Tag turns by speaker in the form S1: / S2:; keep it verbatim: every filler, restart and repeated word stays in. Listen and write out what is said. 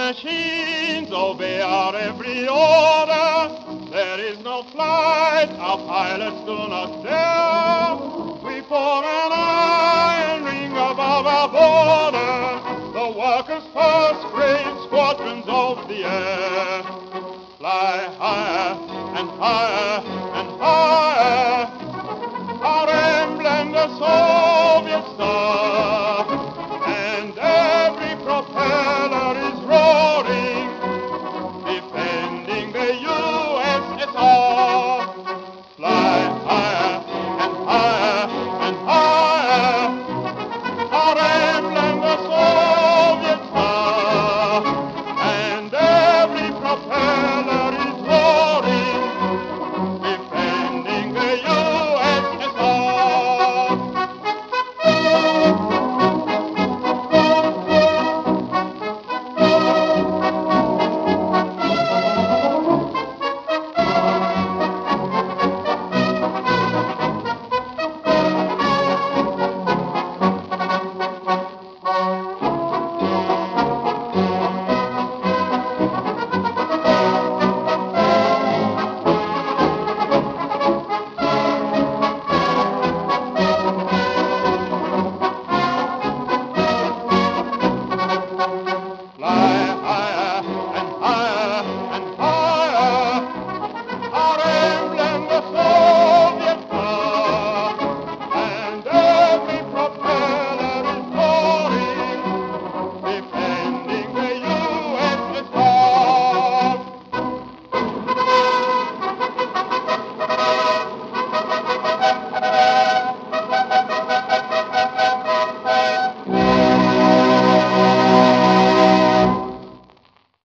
S1: machines obey our every order. There is no flight our pilots do not dare. We form an iron ring above our border, the workers' first great squadrons of the air. Fly higher and higher and higher, our emblem the Soviet star.